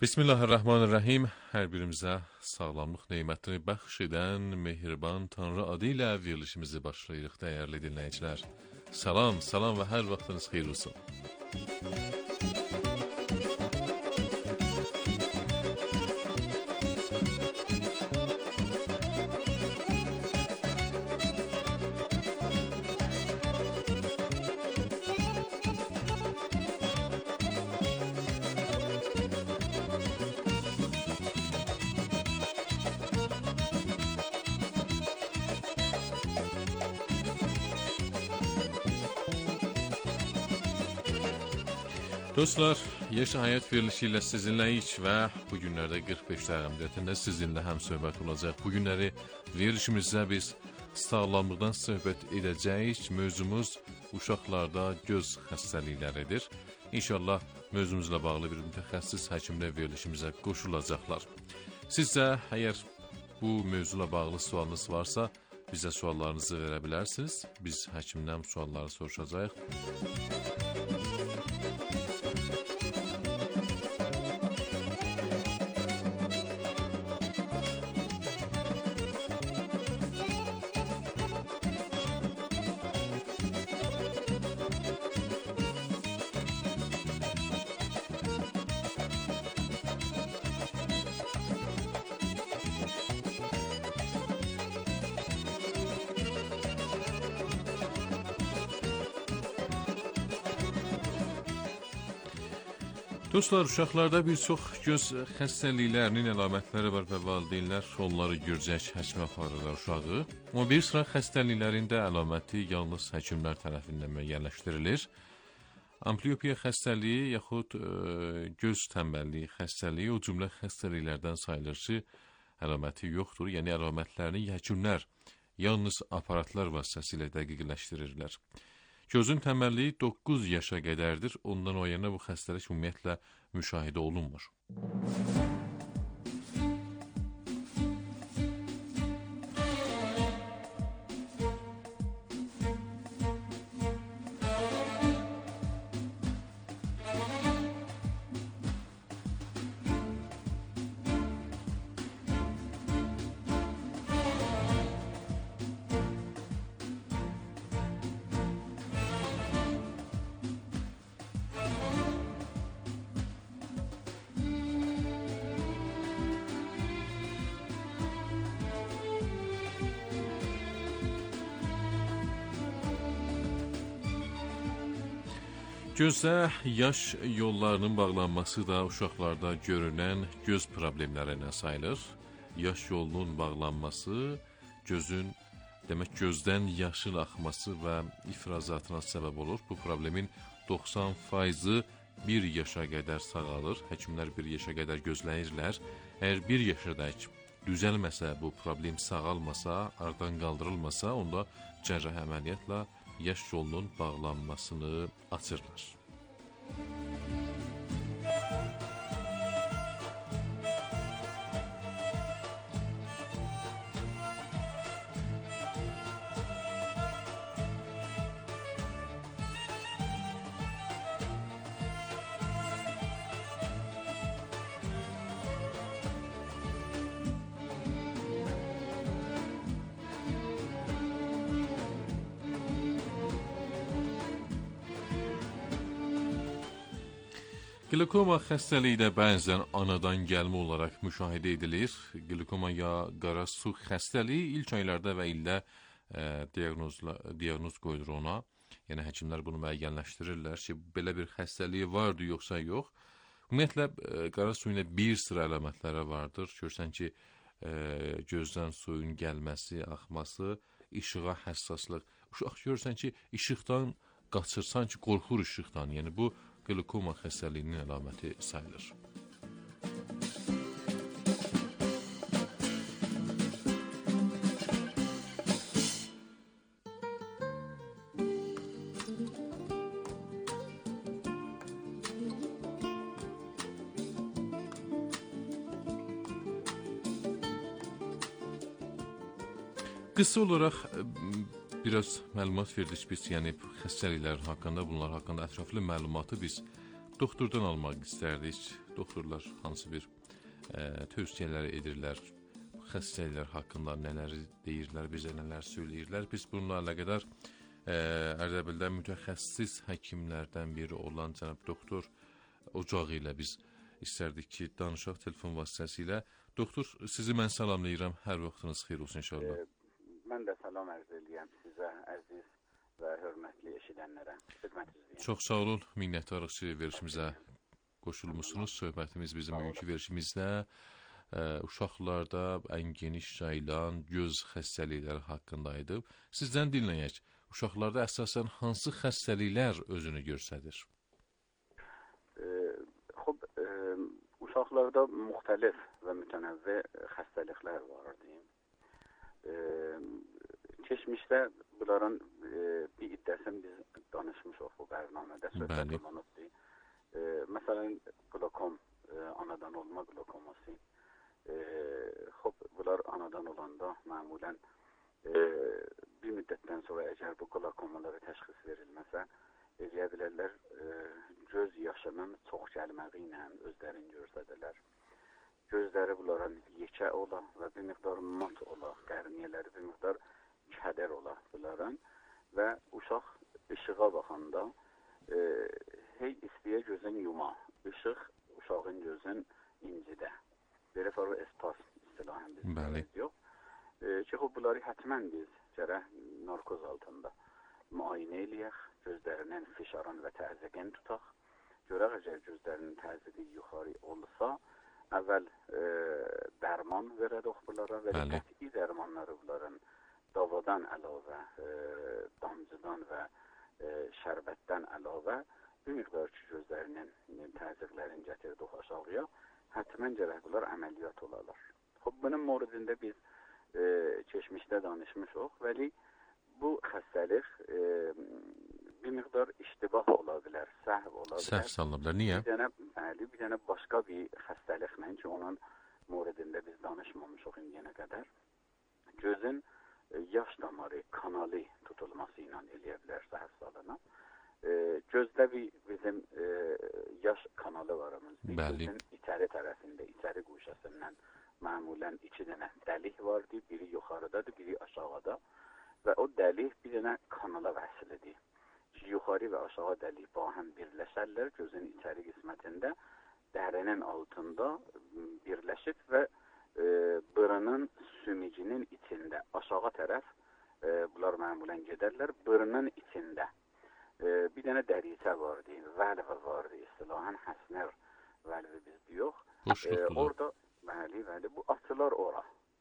Bismillahirrahmanirrahim. Hər birimizə sağlamlıq neymətini bəxş edən mehriban Tanrı adı ilə verilişimizi başlayırıq, dəyərli dinləyicilər. Salam, salam və hər vaxtınız xeyir olsun. Dostlar, Yaşa Həyat verilişi ilə sizinləyik və bu günlərdə 45 dəqiqəsində sizinlə həm söhbət olacaq. Bu günləri verilişimizdə biz sağlamlıqdan söhbət edəcəyik. Mövzumuz uşaqlarda göz xəstəlikləridir. İnşallah mövzumuzla bağlı bir mütəxəssis həkimlə verilişimizə qoşulacaqlar. Siz də əgər bu mövzuyla bağlı sualınız varsa, bizə suallarınızı verə bilərsiniz. Biz həkimdən sualları soruşacağıq. Dostlar, uşaqlarda bir çox göz xəstəliklərinin əlamətləri var və valideynlər onları görəcək həkimə aparırlar uşağı. Amma bir sıra xəstəliklərin də əlaməti yalnız həkimlər tərəfindən müəyyənləşdirilir. Ambliopiya xəstəliyi yaxud göz tənbəlliyi xəstəliyi o cümlə xəstəliklərdən sayılır ki, əlaməti yoxdur. Yəni əlamətlərini həkimlər yalnız aparatlar vasitəsilə dəqiqləşdirirlər. Gözün tənbəlliyi 9 yaşa qədərdir. Ondan o yana bu xəstəlik ümumiyyətlə müşahidə olunmur. Gözdə yaş yollarının bağlanması da uşaqlarda görünən göz problemlərinə sayılır. Yaş yolunun bağlanması gözdən yaşın axması və ifrazatına səbəb olur. Bu problemin 90%-ı 1 yaşa qədər sağalır. Həkimlər 1 yaşa qədər gözləyirlər. Əgər 1 yaşadək düzəlməsə, bu problem sağalmasa, aradan qaldırılmasa, onda cərrahi əməliyyatla yaş yolunun bağlanmasını açırlar. Qlikoma xəstəliyi də bəzən anadan gəlmə olaraq müşahidə edilir. Qlikoma ya qara su xəstəliyi ilk aylarda və ildə diaqnoz qoyulur ona. Yəni həkimlər bunu müəyyənləşdirirlər ki, belə bir xəstəliyi vardı yoxsa yox. Ümumiyyətlə qara suyun bir sıra əlamətləri vardır. Görürsən ki, gözdən suyun gəlməsi, axması, işığa həssaslıq. Uşaq görürsən ki, işıqdan qaçır, sanki qorxur işıqdan. Yəni bu qlikoma xəstəliyinin əlaməti sayılır. Qısa olaraq biraz məlumat verdik biz, yəni xəstəliklər haqqında, bunlar haqqında ətraflı məlumatı biz doktordan almaq istərdik. doktorlar hansı bir tövsiyələr edirlər, xəstəliklər haqqında nələr deyirlər, bizə nələr söyləyirlər. Biz bununla əlaqədar Ərdəbildə mütəxəssis həkimlərdən biri olan cənab doktor Ocağı ilə biz istərdik ki, danışaq telefon vasitəsilə. Doktor, sizi mən salamlayıram. Hər vaxtınız xeyir olsun inşallah. Mən də salam ərz edirəm sizə, əziz və hörmətli eşidənlərə. Xidmətinizdə. Çox sağ olun. Minnətdarıq ki, verişimizə qoşulmusunuz. Söhbətimiz bizim bugünkü verişimizdə uşaqlarda ən geniş yayılan göz xəstəlikləri haqqındaydı. Sizdən dinləyək. Uşaqlarda əsasən hansı xəstəliklər özünü göstərir? Uşaqlarda müxtəlif və mütənəvvi xəstəliklər var deyim. Keçmişdə bunların bir iddəsini biz danışmışıq bu bərnamədə, söhbət olunubdur. Məsələn, qlokom, anadan olma qlokoması. Bunlar anadan olanda məmulən bir müddətdən sonra əgər bu qlokomalara təşxis verilməsə, eləyə bilərlər göz yaşının çox gəlməyi ilə özlərini göstərdilər. Gözləri bunların yekə ola və bir miqdar mat ola, qərniyələri bir miqdar kədər ola bunların və uşaq işığa baxanda istəyə gözün yuma, işıq uşağın gözün incidə. Belə fərq espas istilahən biz yox. Ki, bunları hətmən biz gərək narkoz altında müayinə eləyək, gözlərinin fişarın və təzyiqini tutaq. Görək, əgər gözlərinin təzyiqi yuxarı olsa, əvvəl dərman verədək bunlara və qəti dərmanları bunların davadan əlavə, damcıdan və şərbətdən əlavə bir miqdar ki, gözlərinin təzyiqlərini gətirdik aşağıya, hətmən gərək bunlar əməliyyat olarlar. Bunun moridində biz keçmişdə danışmışıq, vəli bu xəstəlik bir miqdar iştibah ola bilər, səhv ola bilər. Səhv salına bilər, niyə? Bir dənə başqa bir xəstəliklə ki, onun moridində biz danışmamışıq indiyənə qədər. Gözün yaş damarı, kanalı tutulması ilə eləyə bilər səhv salına. Gözdə bizim yaş kanalı varımız. Gözün içəri tərəfində, içəri quşasından məmulən iki dənə dəlik vardır, biri yuxarıdadır, biri aşağıda və o dəlik bir dənə kanala vəsilidir. Yuxarı və aşağı dəlik bahəm birləşərlər gözün içəri qismətində, dərinin altında birləşib və bırının sümicinin içində, aşağı tərəf bunlar məmulən gedərlər, bırının içində. Bir dənə dəricə vardır, vəlv vardır, istilahən həsnər vəlvi bizdə yox. Orada bəli, bu açılar ora.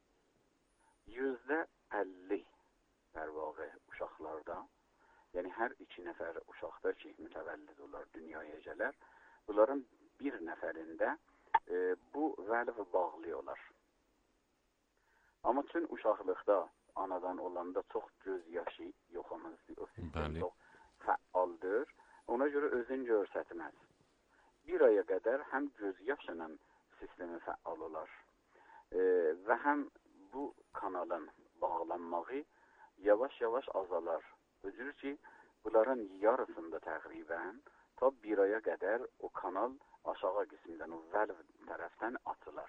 %50 dərvağı uşaqlarda, yəni hər 2 nəfər uşaqda ki, mütəvəllid olar, dünyaya gələr, bunların bir nəfərində bu vəlv bağlıyorlar. Amma tüm uşaqlıqda anadan olanda çox göz yaşı yoxamızdır, o sistem çox fəaldır, ona görə özün görsətməz. Bir aya qədər həm göz yaşının sistemi fəal olar və həm bu kanalın bağlanmağı yavaş-yavaş azalar. Özür ki, bunların yarısında təqribən ta bir aya qədər o kanal aşağı qismindən, o vəlv tərəfdən açılar.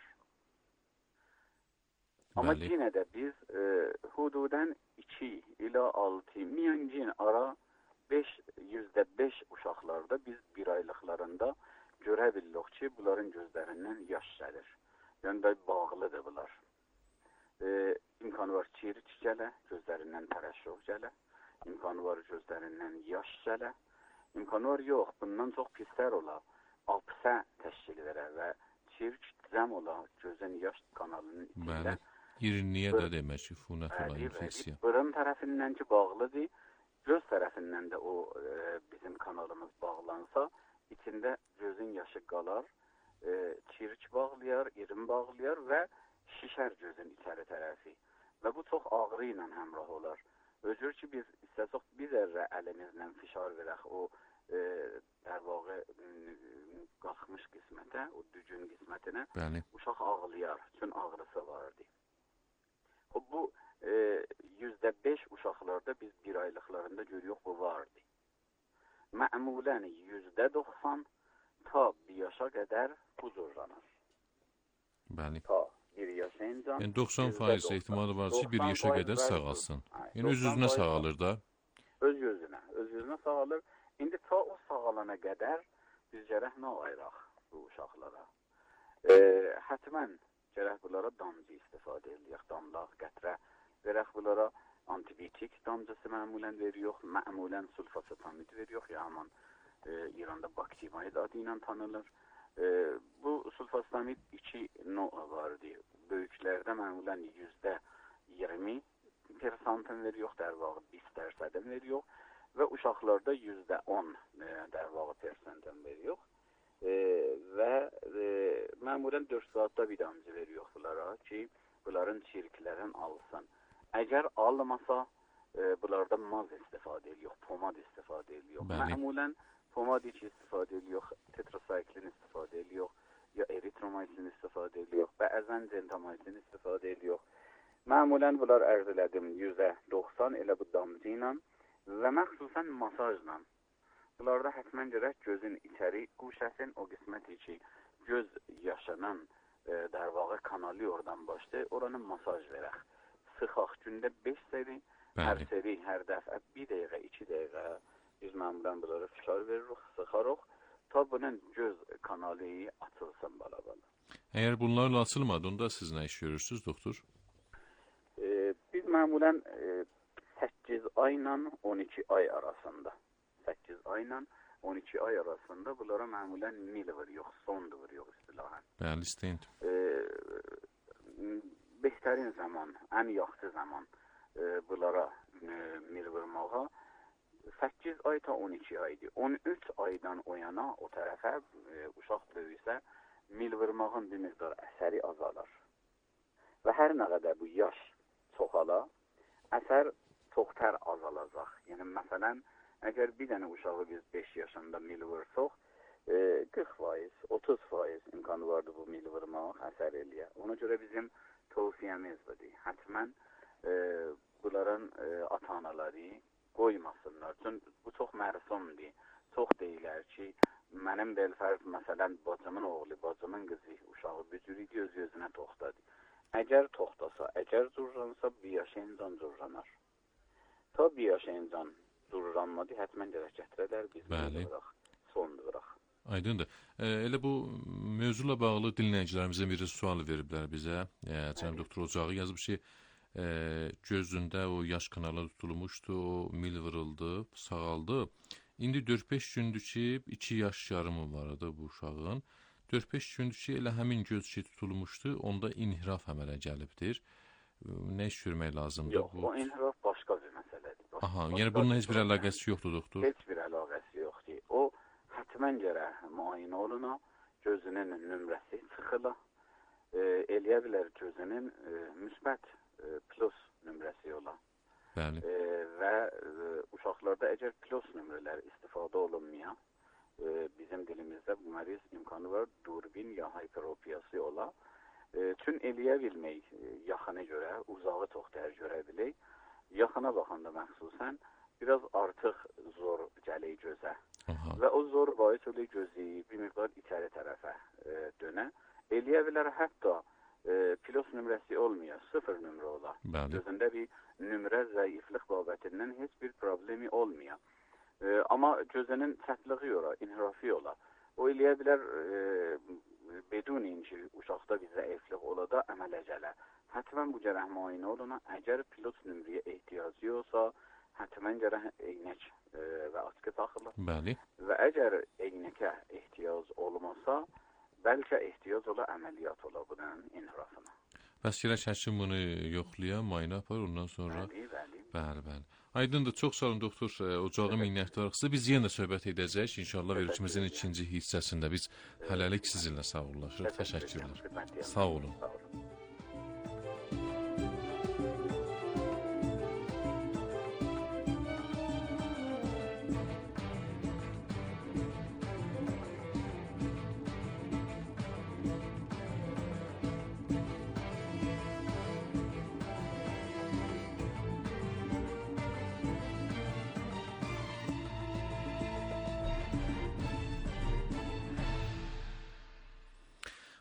Amma yenə də biz hududən 2 ila 6, miyancin ara %5 uşaqlarda biz bir aylıqlarında görə bilirik ki, bunların gözlərindən yaş gəlir. Yəni də bağlıdır bunlar. İmkanı var çiriç gələ, gözlərindən tərəşşüh gələ, imkanı var gözlərindən yaş gələ, imkanı var yox, bundan çox pislər ola, apsə təşkil verə və çiriç cəm ola gözün yaş kanalının içində. İrinliyə də demək ki, funət olan infeksiya. Burun tərəfindən ki, bağlıdır, göz tərəfindən də o bizim kanalımız bağlansa, içində gözün yaşı qalar, çiriç bağlayar, irin bağlayar və şişər gözün içəri tərəfi. Və bu çox ağrı ilə həmrah olar. Özür ki, biz istəsək bir zərrə əlimizlə fişar verək o dərvağı qalxmış qismətə, o dücün qismətinə, uşaq ağlayar, üçün ağrısı vardır. Bu %5 uşaqlarda biz bir aylıqlarında görüyoruz bu vardır. Məmulən %90 ta 1 yaşa qədər bu cürlanır. Bəli. Ta 1 yaşa incan. Yəni 90% ehtimalı var ki, 1 yaşa qədər sağalsın. Yəni öz-özünə sağalır da. Öz-özünə sağalır. İndi ta o sağalana qədər biz gərək nə ayıraq bu uşaqlara? Hətmən gərək bunlara damcı istifadə edək, damlaq, qətrə verək bunlara. Antibiotik damcısı məmulən veriyor, məmulən sulfasetamid veriyor, yaman İranda baktimaid adı ilə tanınır. Bu sulfasetamid 2 növ vardı. Böyüklərdə məmulən %20% veriyor, dərvağı 20% veriyor və uşaqlarda %10 dərvağı persentdən veriyor. Və məmulən 4 saatda bir damcı veriyor bunlara ki, bunların çirklərin alsın. Əgər almasa, bunlarda maz istifadə ediyor, pomad istifadə ediyor. Məmulən pomad içi istifadə ediyor, tetrasayiklin istifadə ediyor, ya eritromycin istifadə ediyor, bəzən gentamicin istifadə ediyor. Məmulən bunlar ərz elədim %90 elə bu damcı ilə və məxsusən masajla. Bunlarda hətmən gərək gözün içəri quşəsin, o qisməti ki, göz yaşanan dərvağı kanalı oradan başlayır, oranı masaj verək. Sıxaq gündə 5 seri, hər seri, hər dəfə 1 dəqiqə, 2 dəqiqə biz məmulən bunlara fikar veririk, sıxarıq, ta bunun göz kanalı açılsın bala-bala. Əgər bunlarla açılmadı, onda siz nə iş görürsünüz, doktor? Biz məmulən 8 ayla 12 ay arasında, 8 ayla 12 ay arasında bunlara məmulən mil veriyor, sondu veriyor istilahən. Bəli, istəyint. Behtərin zaman, ən yaxşı zaman bunlara mil vurmağa 8 ay ta 12 aydır. 13 aydan o yana o tərəfə uşaq böyüsə mil vurmağın bir miqdar əsəri azalar. Və hər nə qədər bu yaş çoxala, əsər çox tər azalacaq. Yəni, məsələn, əgər bir dənə uşağı biz 5 yaşında mil vursaq, 40%, 30% imkanı vardır bu mil vurmaq əsər eləyə. Ona görə bizim tövsiyəmiz budur. Hətmən bunların ata-anaları qoymasınlar. Çünki bu çox məsumdur. Çox deyirlər ki, mənim belfərz, məsələn, bacımın oğlu, bacımın qızı, uşağı bücür idi, öz-özünə toxtadı. Əgər toxtasa, əgər zurransa, 1 yaşa incan zurranar. Ta 1 yaşa incan zurranmadı, hətmən gərək gətirələr, biz bildirək, son duraq. Aydındır. Elə bu mövzula bağlı dinləyicilərimizə bir sual veriblər bizə. Cənab doktor Ocağı yazıb ki, gözündə o yaş kanalı tutulmuşdu, o mil vuruldu, sağaldı. İndi 4-5 gündür ki, 2 yaş yarımı vardı bu uşağın. 4-5 gündür ki, elə həmin göz ki tutulmuşdu, onda inhiraf əmələ gəlibdir. Nə iş görmək lazımdır? Yox, o inhiraf başqa bir məsələdir. Aha, yəni bununla heç bir əlaqəsi yoxdur, doktor? Heç bir əlaqəsi yoxdur. O, hətmən gərək müayinə oluna, gözünün nömrəsi çıxıla, eləyə bilər gözünün müsbət plus nömrəsi ola. Bəli. Və uşaqlarda əgər plus nömrələr istifadə olunmaya, bizim dilimizdə bu məriz imkanı var, durbin ya hiperopiyası ola. Çün eləyə bilmək yaxına görə, uzağı çox dər görə bilək. Yaxına baxanda məxsusən biraz artıq zor gəlir gözə. Aha. Və o zor bahis öyle gözü bir miqdar içəri tərəfə dönə. Eləyə bilər hətta plus nömrəsi olmaya, 0 nömrə ola. Bəli. Gözündə bir nömrə zəiflik babətindən heç bir problemi olmaya. Amma gözünün çəpliği ola, inhirafi ola. O eləyə bilər bedunin ki, uşaqda bir zəiflik ola da əmələ gələ. Hətmən bu gərək müayinə oluna. Əgər plus nömrəyə ehtiyacı olsa, hətmən gərək eynək və askı taxılır. Bəli. Və əgər eynəkə ehtiyac olmasa, bəlkə ehtiyac ola əməliyyat ola bunun inhirafına. Bəs gərək həkim bunu yoxlayan, müayinə apar, ondan sonra... Bəli. Aydındır, çox sağ olun doktor Ocağı minnətdarıqsa. Biz yenə söhbət edəcəyik. İnşallah verilişimizin ikinci hissəsində biz hələlik sizinlə sağollaşırıq. Təşəkkürlər. Sağ olun.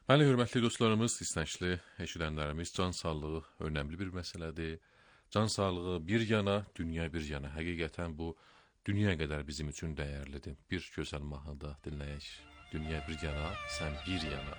Bəli, hörmətli dostlarımız, istənçli eşidənlərimiz, can sağlığı önəmli bir məsələdir. Can sağlığı bir yana, dünya bir yana. Həqiqətən bu dünya qədər bizim üçün dəyərlidir. Bir gözəl mahnıda dinləyək. Dünya bir yana, sən bir yana.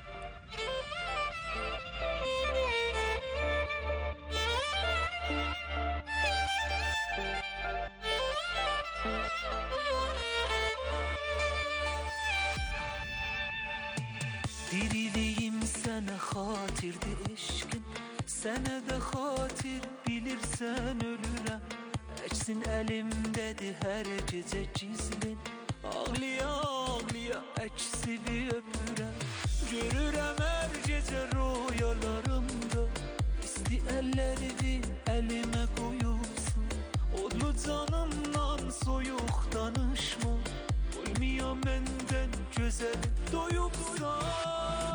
Diriliyim sənə xatirdir eşqin, sənə də xatir bilirsən ölürəm. Əksin əlimdədir hər gecə gizlin, ağlaya ağlaya əksini öpürəm. Görürəm hər gecə rüyalarımda, isti əllərini əlimə qoyursun. Odlu canımdan soyuq danışma, olmayan məndən gözəl doyubsan.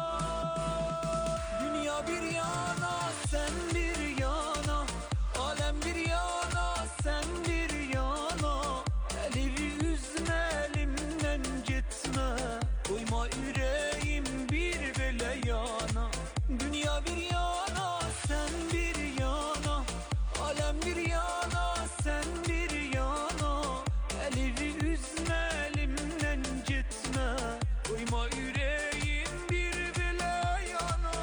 Dünya bir yana, sen bir yana, alem bir yana, sen bir yana. Elini üzme, elimden gitme, koyma yüreğim bir bile yana. Dünya bir yana, sen bir yana, alem bir yana, sen bir yana. Elini üzme, elimden gitme, koyma yüreğim bir bile yana.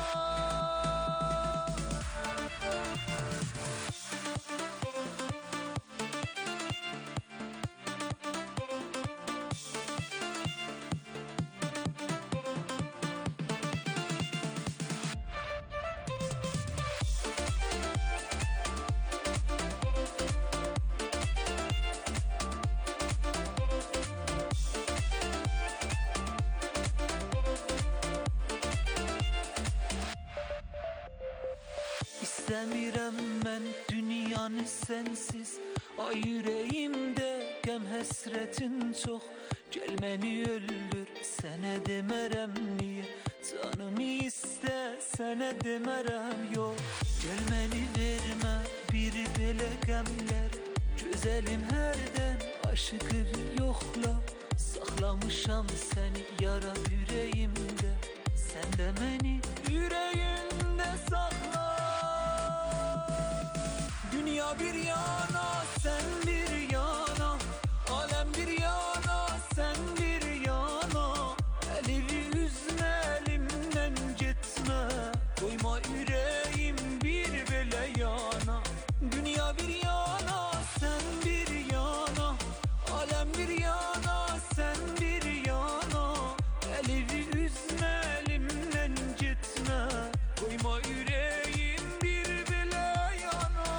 İstəmirəm mən dünyanı sənsiz, ay yüreğimdə qəm həsrətin çox. Gəl məni öldür, sənə demərəm niyə, canımı istə, sənə demərəm yox. Gəl məni vermə bir belə qəmlər, gözəlim hərdən aşıqı yoxla. Saxlamışam səni yara yüreğimdə, sən də məni yüreğində saxla. Dünya bir yana, sen bir yana, alem bir yana, sen bir yana. Elini üzme, elimden gitme, koyma yüreğim bir bile yana. Dünya bir yana, sen bir yana, alem bir yana, sen bir yana. Elini üzme, elimden gitme, koyma yüreğim bir bile yana.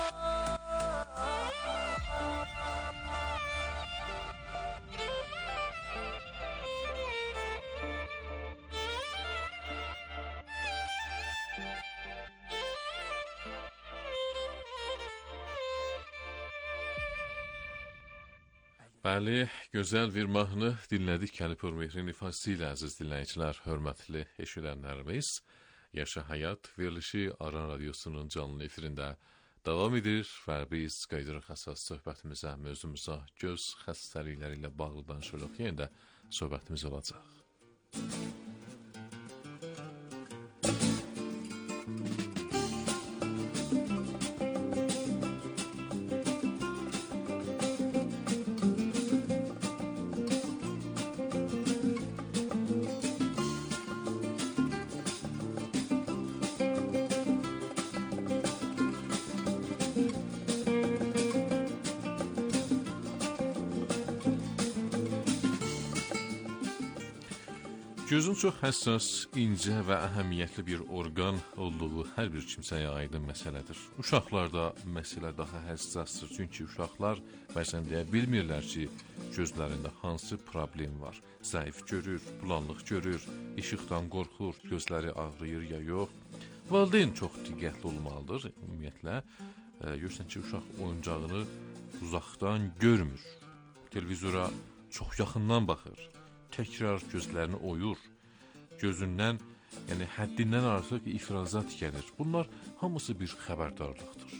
Bəli, gözəl bir mahnı dinlədik Kəlipur Mehrin ifası ilə əziz dinləyicilər, hörmətli eşidənlərimiz. Yaşa Həyat verilişi Aran Radiosunun canlı efirində davam edir və biz qayıdırıq əsas söhbətimizə, mövzumuza göz xəstəlikləri ilə bağlı danışırıq. Yenə də söhbətimiz olacaq. Gözün çox həssas, incə və əhəmiyyətli bir orqan olduğu hər bir kimsəyə aydın məsələdir. Uşaqlarda məsələ daha həssasdır, çünki uşaqlar bəzən deyə bilmirlər ki, gözlərində hansı problem var. Zəif görür, bulanlıq görür, işıqdan qorxur, gözləri ağrıyır ya yox. Valideyn çox diqqətli olmalıdır, ümumiyyətlə. Görürsən ki, uşaq oyuncağını uzaqdan görmür, televizora çox yaxından baxır. Təkrar gözlərini oyur, gözündən, yəni həddindən artıq ifrazat gəlir. Bunlar hamısı bir xəbərdarlıqdır.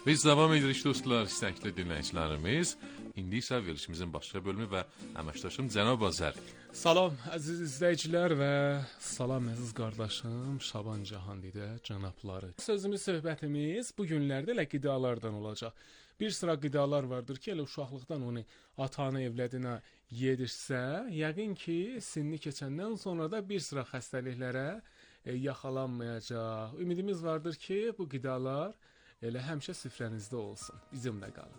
Biz davam edirik dostlar, istəkli dinləyicilərimiz. İndi isə verilişimizin başqa bölümü və əməkdaşım Cənab Azəri. Salam əziz izləyicilər və salam əziz qardaşım Şaban Cahandidə cənabları. Sözümüz, söhbətimiz bu günlərdə elə qidalardan olacaq. Bir sıra qidalar vardır ki, elə uşaqlıqdan onu ata-ana evlədinə yedirsə, yəqin ki, sinni keçəndən sonra da bir sıra xəstəliklərə yaxalanmayacaq. Ümidimiz vardır ki, bu qidalar elə həmişə süfrənizdə olsun. Bizimlə qalın.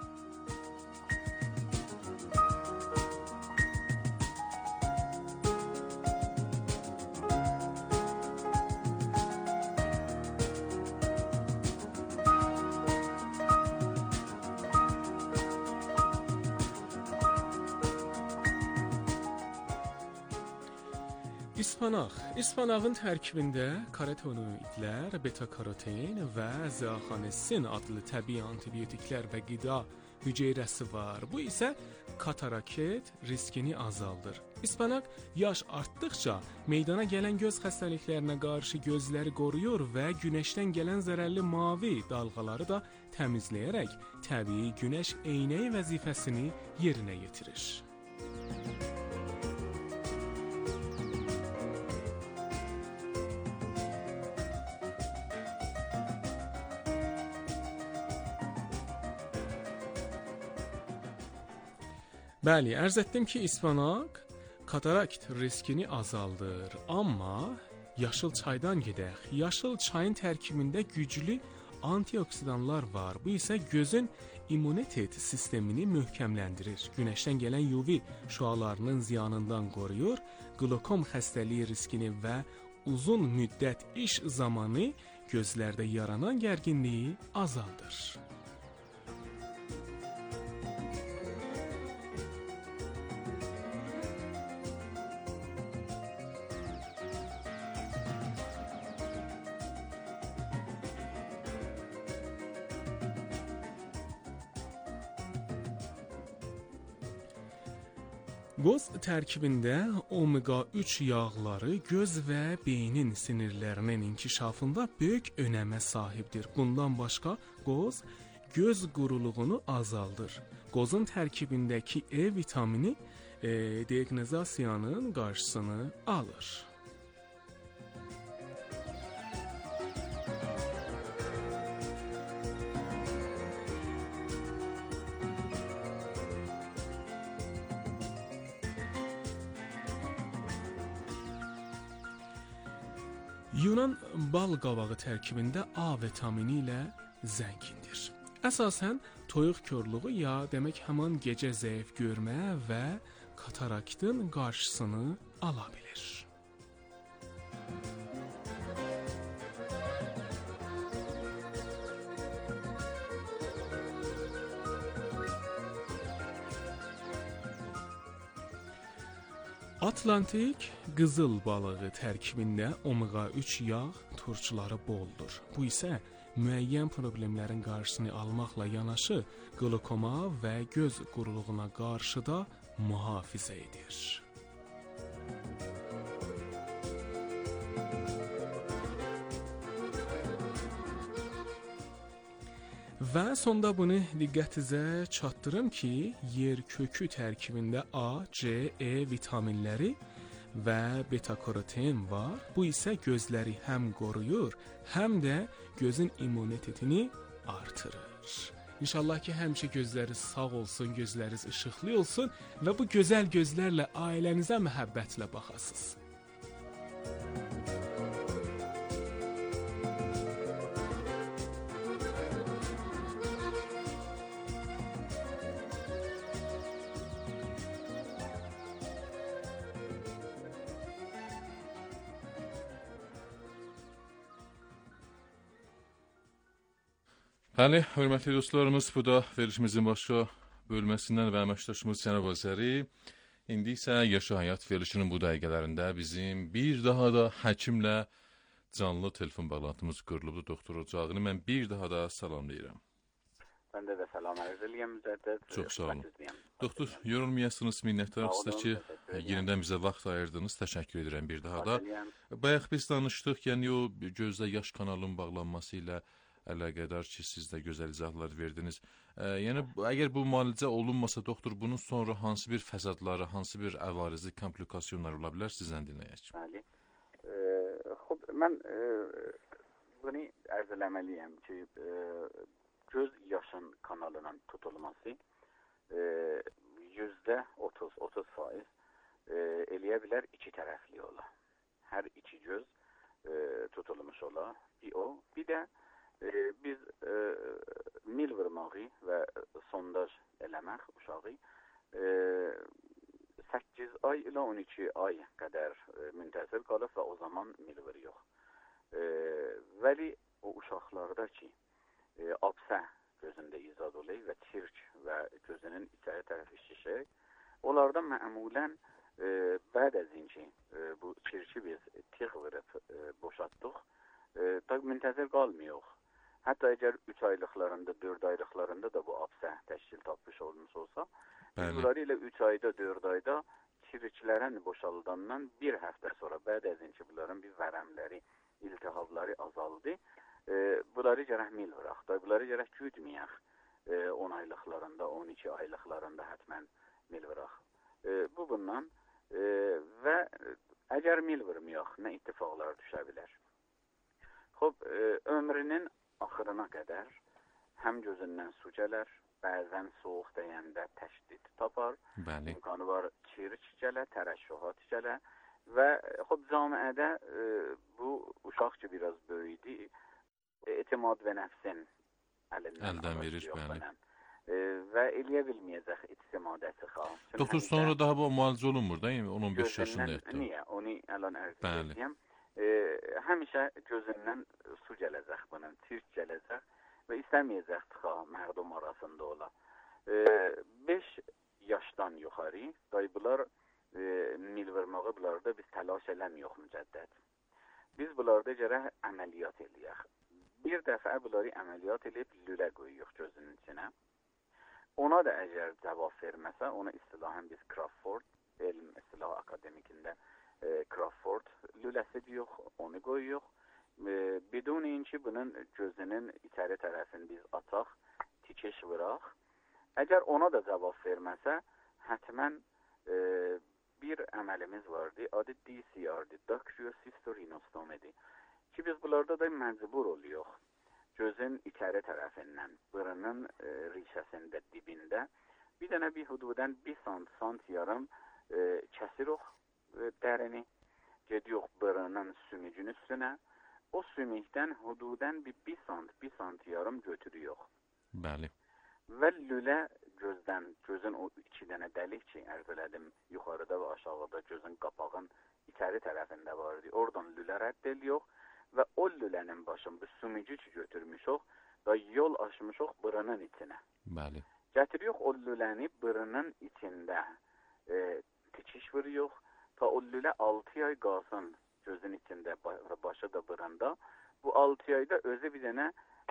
İspanaq. İspanağın tərkibində karotenoidlər, beta-karoten və zeaxantin adlı təbii antibiotiklər və qida hüceyrəsi var. Bu isə kataraket riskini azaldır. İspanaq yaş artdıqca meydana gələn göz xəstəliklərinə qarşı gözləri qoruyur və günəşdən gələn zərərli mavi dalğaları da təmizləyərək təbii günəş eynəyi vəzifəsini yerinə yetirir. Bəli, ərz etdim ki, ispanaq katarakt riskini azaldır. Amma yaşıl çaydan gedək. Yaşıl çayın tərkibində güclü antioksidanlar var. Bu isə gözün immunitet sistemini möhkəmləndirir. Günəşdən gələn UV şüalarının ziyanından qoruyur. Qlokom xəstəliyi riskini və uzun müddət iş zamanı gözlərdə yaranan gərginliyi azaldır. Qoz tərkibində omega-3 yağları göz və beynin sinirlərinin inkişafında böyük önəmə sahibdir. Bundan başqa qoz göz quruluğunu azaldır. Qozun tərkibindəki E vitamini deqnezasiyanın qarşısını alır. Yunan bal qavağı tərkibində A vitamini ilə zəngindir. Əsasən toyuq körlüğü ya demək həmin gecə zəif görmə və kataraktın qarşısını ala bilir. Atlantik qızıl balığı tərkibində omega-3 yağ turşuları boldur. Bu isə müəyyən problemlərin qarşısını almaqla yanaşı qlokoma və göz quruluğuna qarşı da mühafizə edir. Və sonda bunu diqqətinizə çatdırım ki, yer kökü tərkibində A, C, E vitaminləri və beta-karoten var. Bu isə gözləri həm qoruyur, həm də gözün immunitetini artırır. İnşallah ki, həmişə gözləriniz sağ olsun, gözləriniz işıqlı olsun və bu gözəl gözlərlə ailənizə məhəbbətlə baxasınız. Bəli, hörmətli dostlarımız, bu da verilişimizin başqa bölməsindən və əməkdaşımız Cənab Azəri. İndi isə Yaşa Həyat verilişinin bu dəqiqələrində bizim bir daha da həkimlə canlı telefon bağlantımız qurulubdur. Doktor Ocağını mən bir daha da salamlayıram. Mən də salam arz edirəm mücəddəd. Çox sağ olun. Doktor, yorulmayasınız, minnətdarıq sizə ki, yenidən bizə vaxt ayırdınız. Təşəkkür edirəm bir daha da. Bayaq biz danışdıq, yəni o gözdə yaş kanalının bağlanması ilə əlaqədar ki, siz də gözəl izahlar verdiniz. Yəni əgər bu müalicə olunmasa doktor, bunun sonra hansı bir fəsadları, hansı bir əvarizli komplikasiyalar ola bilər, sizdən dinləyək. Bəli. Xub, mən bunu ərz eləməliyəm ki, göz yaşın kanalının tutulması %30% eləyə bilər iki tərəfli ola. Hər iki göz tutulmuş ola. Bir də biz mil vurmağı və sondaj eləmək uşağı 8 ay ilə 12 ay qədər müntəzir qalıb və o zaman mil vuruyor. Vəli o uşaqlarda ki, absə gözündə izad olur və çirk və gözünün içəri tərəfi şişir, onlarda məmulən bəd əzinci bu çirki biz tığ vurub boşaltdıq, müntəzir qalmıyor. Hətta əgər 3 aylıqlarında, 4 aylıqlarında da bu absə təşkil tapmış olmuş olsa, biz bunları ilə 3 ayda, 4 ayda çirklərin boşaldandan bir həftə sonra bəd əzinci bunların bir vərəmləri, iltihabları azaldı. Bunları gərək mil vuraq da, bunları gərək güdməyək 10 aylıqlarında, 12 aylıqlarında hətmən mil vuraq. Bu bundan və əgər mil vurmayaq, nə ittifaqlar düşə bilər? Xub, ömrünün axırına qədər həm gözündən su gələr, bəzən soğuq dəyəndə təşdid tapar, imkanı var çirk gələ, tərəşühat gələ və xub, camiədə bu uşaq ki, biraz böyüdü, etimad və nəfsin əldən verir, və eləyə bilməyəcək itimadəsi xal. Doktor, sonra daha bu müalicə olunmur da, 10-15 yaşında etdi. Niyə? Onu əlan ərz edəyəm. Həmişə gözündən su gələcək bunun, çirk gələcək və istəməyəcək tıxa mərdum arasında ola. 5 yaşdan yuxarı, bunlar mil vurmağı bunlarda biz təlaş eləmiyox mücəddəd. Biz bunlarda gərək əməliyyat eləyək. Bir dəfə bunları əməliyyat eləyib lülə qoyuyox gözünün içinə. Ona da əgər cavab verməsə, ona istilahən biz Crawford, elm istilah akademikində Crawford lüləsi deyiyox, onu qoyuyox. Bidun ki, bunun gözünün içəri tərəfini biz ataq, tikiş vuraq. Əgər ona da cavab verməsə, hətmən bir əməlimiz vardı, adı DCR-dir, Dacryocystorynostomy-dir. Ki biz bunlarda da məcbur oluyor. Gözün içəri tərəfindən, bırının rişəsində, dibində bir dənə bir hududən 1 sant yarım kəsirik dərini, gediyox bırının sümücün üstünə, o sümükdən hududən bir 1 sant yarım götürüyox. Bəli. Və lülə gözdən, gözün o 2 dənə dəlik ki, ərz elədim, yuxarıda və aşağıda gözün qapağın içəri tərəfində vardı. Oradan lülə rədd ediyox və o lülənin başını bu sümücü ki götürmüşox və yol açmışox bırının içinə. Bəli. Gətiriyox o lüləni bırının içində tikiş vuruyox. Ta o lülə 6 ay qalsın gözün içində və başı da bırında. Bu 6 ayda özü bir dənə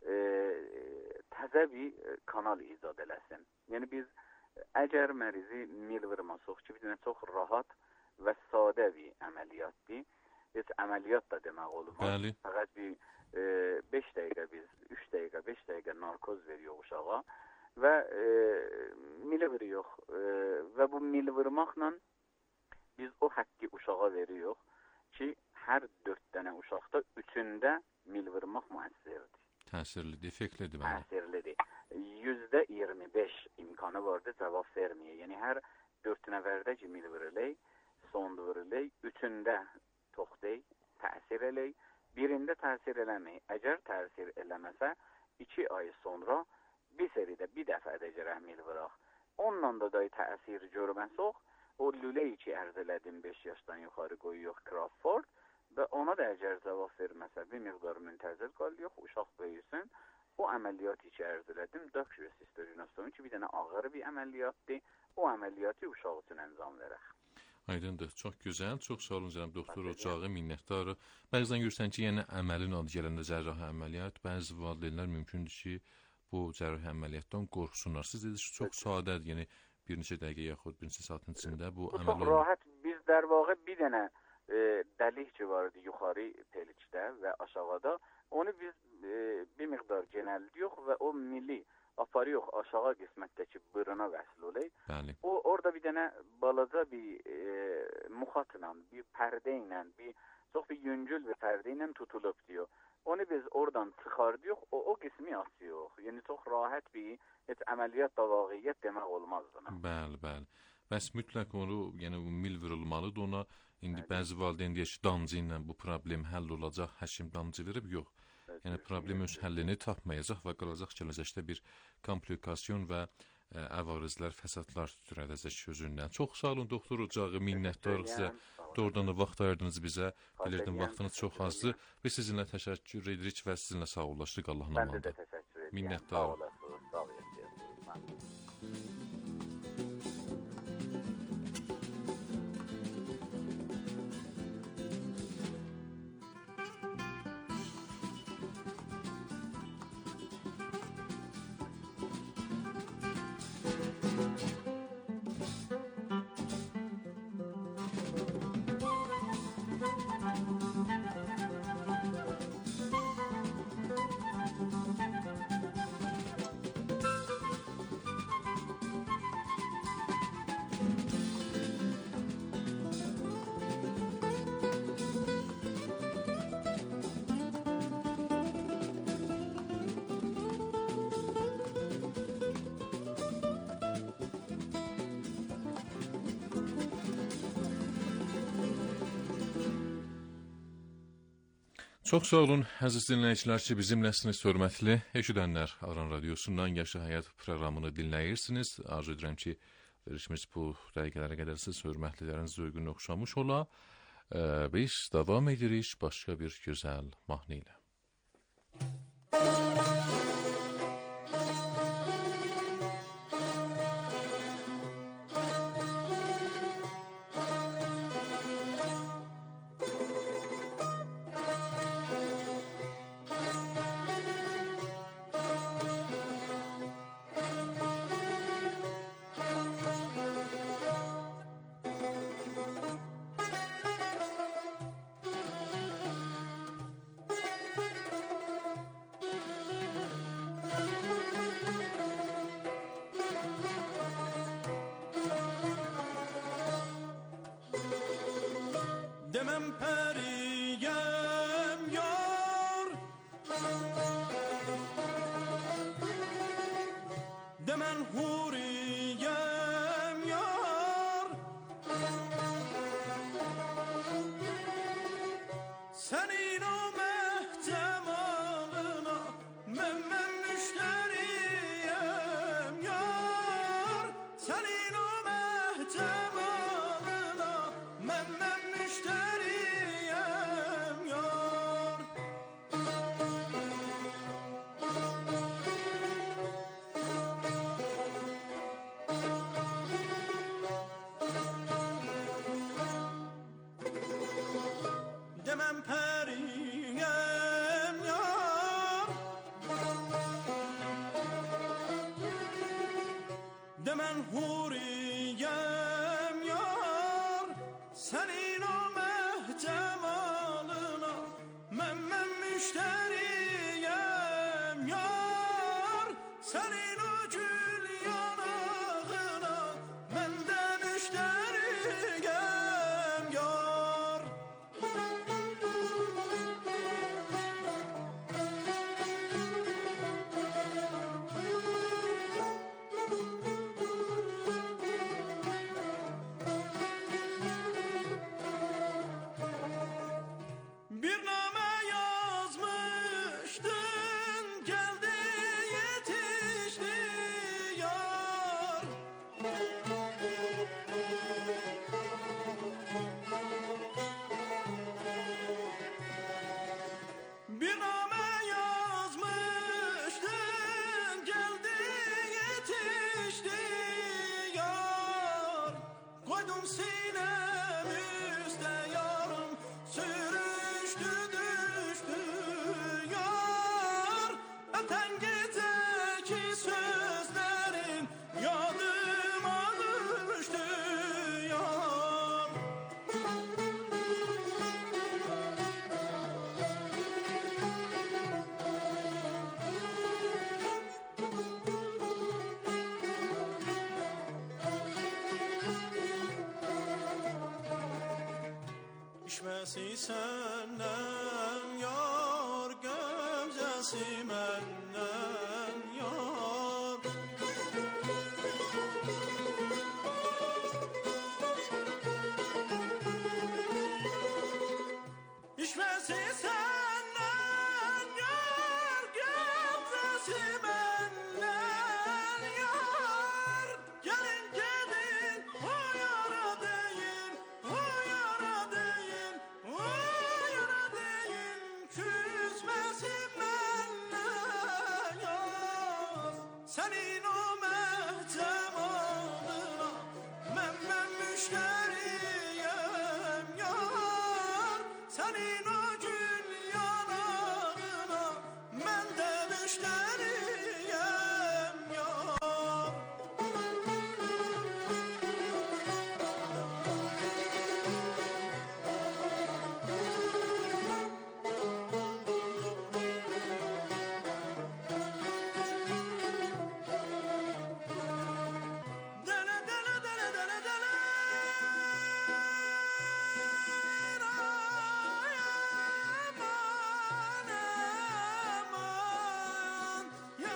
təzə bir kanal izad eləsin. Yəni biz əgər mərizi mil vurmasaq ki, bir dənə çox rahat və sadə bir əməliyyatdır. Heç əməliyyat da demək olmaz. Bəli. Fəqət bir 5 dəqiqə biz, 3 dəqiqə, 5 dəqiqə narkoz veriyor uşağa və mil vuruyor və bu mil vurmaqla biz o həqqi uşağa veriyox ki, hər 4 dənə uşaqda 3-ündə mil vurmaq müəssirdir. Təsirlidir, effektlidir. Təsirlidir. %25 imkanı vardı cavab verməyə. Yəni hər 4 nəfərdə ki, mil vurulay, son vurulay, 3-ündə toxtay, təsir elək, birində təsir eləmək. Əgər təsir eləməsə, 2 ay sonra bir seridə bir dəfə də gərək mil vuraq. Ondan da təsir görməsək, o lüləyi ki, ərz elədim 5 yaşdan yuxarı qoyuyox Crawford və ona da əgər cavab verməsə, bir miqdar müntəzir qalıyor, uşaq böyüsün. O əməliyyat ki, ərz elədim, Dacryocystorynostomy ki, bir dənə ağır bir əməliyyatdır. O əməliyyatı uşaq üçün əncam verək. Aydındır, çox gözəl, çox sağ olun cənab doktor Ocağı, minnətdarıq. Bəzən görürsən ki, yəni əməlin adı gələndə cərrahi əməliyyat, bəzi valideynlər mümkündür ki, bu cərrahi əməliyyatdan qorxsunlar. Siz dediniz ki, çox sadədir, yəni bir neçə dəqiqə yaxud bir neçə saatın içində bu əməl olunur. Çox rahat, biz dərvağı bir dənə dəlik ki vardı yuxarı pelikdə və aşağıda Onu biz bir miqdar genəlliyoruz və o milli aparıyoruz aşağı qismətdəki bırına vəsl olay. Bəli. O orada bir dənə balaca bir muxatla, bir pərdə ilə, çox bir yüngül bir pərdə ilə tutulub diyor. Onu biz oradan çıxardıq, o qismi asıyoruz. Yəni çox rahat bir heç əməliyyat davaqiyyət demək olmaz buna. Bəli, bəli. Bəs mütləq onu, yəni mil vurulmalıdır ona. İndi bəzi valideyn deyir ki, damcı ilə bu problem həll olacaq, həkim damcı verib, yox. Yəni problem öz həllini tapmayacaq və qalacaq gələcəkdə bir komplikasiyon və əvarizlər, fəsadlar törədəcək özündən. Çox sağ olun doktor Ocağı, minnətdarıq sizə. Doğrudan da vaxt ayırdınız bizə. Bilirdim vaxtınız çox azdır və sizinlə təşəkkür edirik və sizinlə sağollaşdıq. Allahın amanında. Mən də təşəkkür edirəm. Minnətdarım. Sağ olun. Çox sağ olun, əziz dinləyicilər ki, bizimləsiniz, hörmətli eşidənlər. Aran Radiosundan Yaşa Həyat proqramını dinləyirsiniz. Arzu edirəm ki, verişimiz bu dəqiqələrə qədər siz hörmətlilərin zövqünə oxşamış ola. Biz davam edirik başqa bir gözəl mahnı ilə. Demem periyem yar, demen huriyem yar, senin o mehtemalına men müşteriyem yar, senin o mehtemalına men müşteriyem yar. Demem periyem yar, demen huriyem yar, senin o cemalına men müşteriyem yar, senin o gül yanağına men de müşteriyem yar. Bir name yazmıştın, geldi yetişti Gömzesi senden yar, gömzesi menden yar. İşmesi senden yar, gömzesi menden yar. Gelin gelin o yara değil, o yara değil, o yara değil. Küsmesi menden yar. Senin o mehtem adına men müşteriyem yar. Senin o gül yanağına men de müşteriyem yar. Dele dele dele dele dele. Ay aman aman.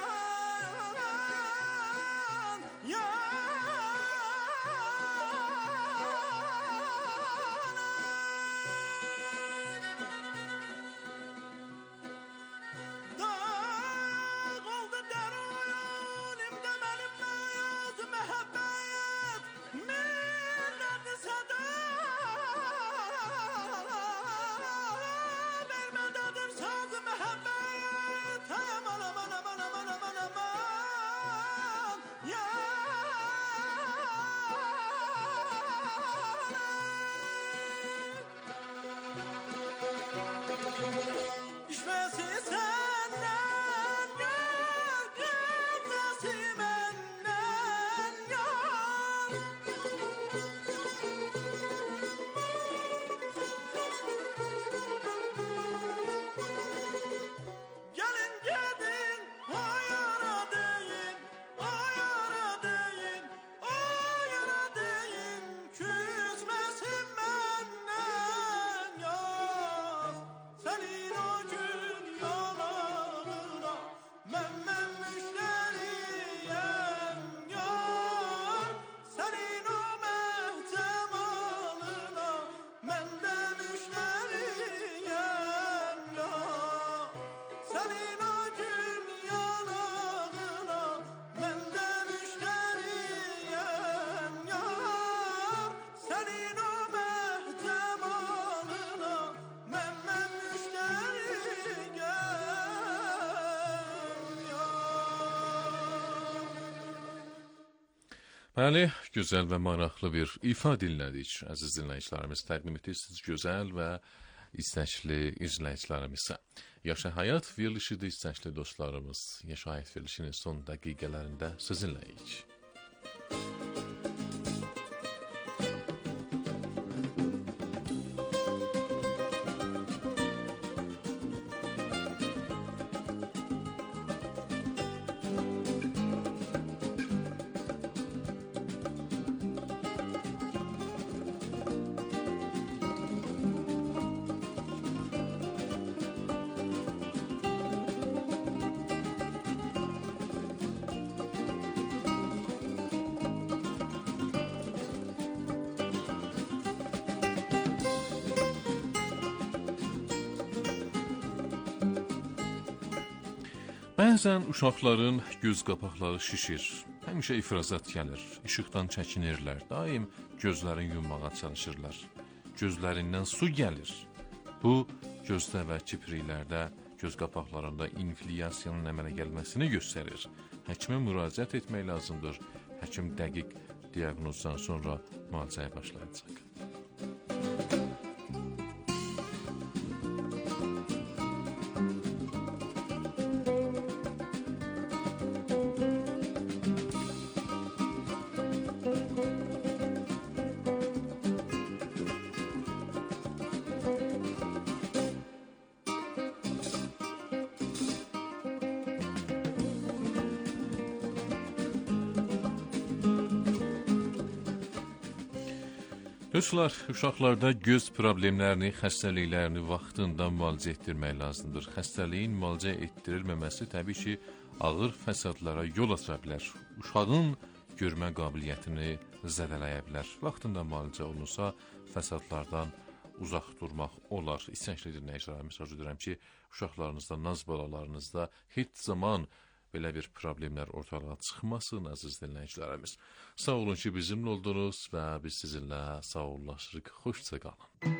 Yaran Dağ oldu derunimde benim beyaz mehabbet. Milleti sada vermededir saz mehabbet. Hay aman aman aman aman aman aman. İşmesi senden yar, gömzesi menden yar. Gelin gelin o yara değil, o yara değil, o yara değil. Küsmesin benden yar. Senin o gül yanağına men müşteriyem yar. Senin o mehtem alına men de müşteriyem yar. Senin o gül yanağına men de müşteriyem yar. Senin o mehtem alına men müşteriyem yar. Bəli, gözəl və maraqlı bir ifa dinlədik, əziz dinləyicilərimiz. Təqdim edirsiniz gözəl və istəkli izləyicilərimizə. Yaşa Həyat verilişidir, istəkli dostlarımız. Yaşa Həyat verilişinin son dəqiqələrində sizinləyik. Bəzən uşaqların göz qapaqları şişir, həmişə ifrazat gəlir, işıqdan çəkinirlər, daim gözlərini yummağa çalışırlar. Gözlərindən su gəlir. Bu, gözdə və kipriklərdə, göz qapaqlarında inflyasiyanın əmələ gəlməsini göstərir. Həkimə müraciət etmək lazımdır. Həkim dəqiq diaqnozdan sonra müalicəyə başlayacaq. Dostlar, uşaqlarda göz problemlərini, xəstəliklərini vaxtında müalicə etdirmək lazımdır. Xəstəliyin müalicə etdirilməməsi təbii ki, ağır fəsadlara yol aça bilər. Uşağın görmə qabiliyyətini zədələyə bilər. Vaxtında müalicə olunsa, fəsadlardan uzaq durmaq olar. İstəncli dinləyicilərimiz, arzu edirəm ki, uşaqlarınızda, naz balalarınızda heç zaman belə bir problemlər ortalığa çıxmasın, əziz dinləyicilərimiz. Sağ olun ki, bizimlə oldunuz və biz sizinlə sağollaşırıq. Xoşça qalın.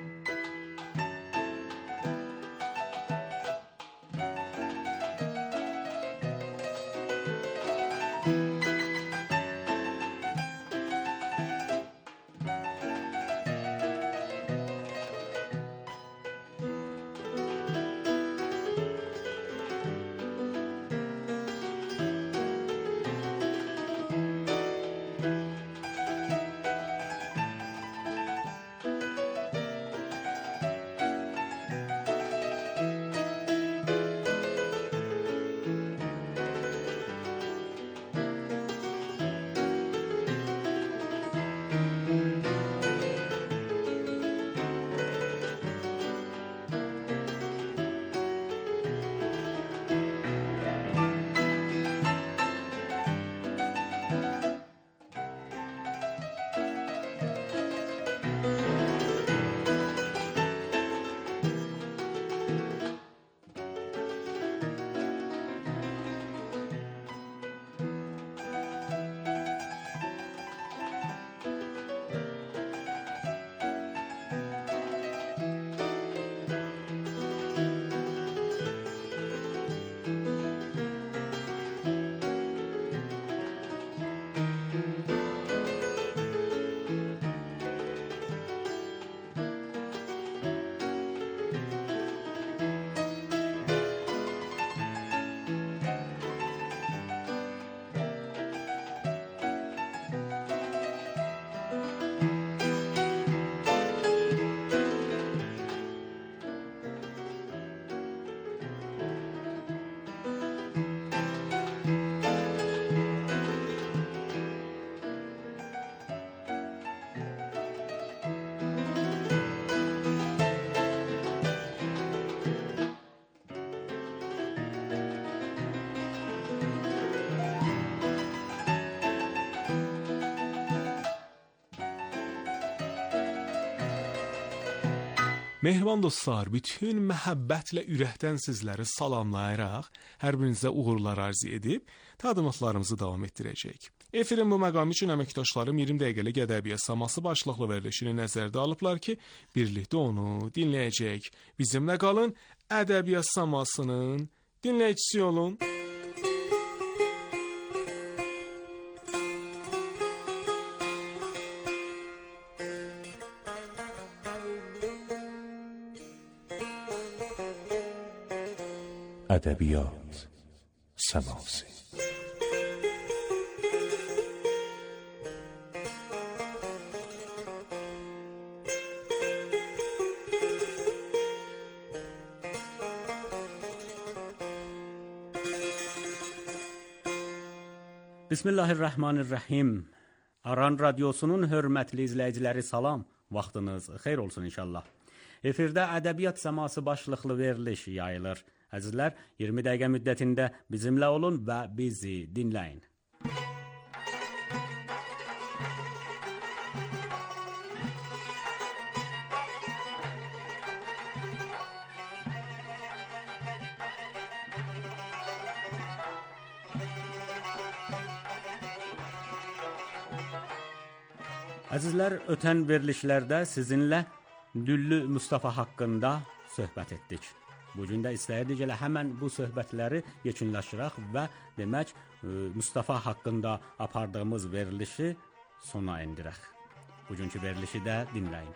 Mehriban dostlar, bütün məhəbbətlə ürəkdən sizləri salamlayaraq, hər birinizə uğurlar arzu edib, təqdimatlarımızı davam etdirəcək. Efirin bu məqamı üçün əməkdaşlarım 20 dəqiqəlik ədəbiyyat saması başlıqlı verilişini nəzərdə alıblar ki, birlikdə onu dinləyəcək. Bizimlə qalın, ədəbiyyat samasının dinləyicisi olun. ادبیات سماسی Bismillahirrahmanirrahim. Aran Radyosu'nun hörmətli izləyiciləri salam. Vaxtınız xeyir olsun inşallah. Efirdə ədəbiyyat səması başlıqlı veriliş yayılır. Əzizlər, 20 dəqiqə müddətində bizimlə olun və bizi dinləyin. Əzizlər, ötən verilişlərdə sizinlə Düllü Mustafa haqqında söhbət etdik. Bugün də istəyirdik elə həmən bu söhbətləri yekunlaşdıraq və demək Mustafa haqqında apardığımız verilişi sona endirək. Bugünkü verilişi də dinləyin.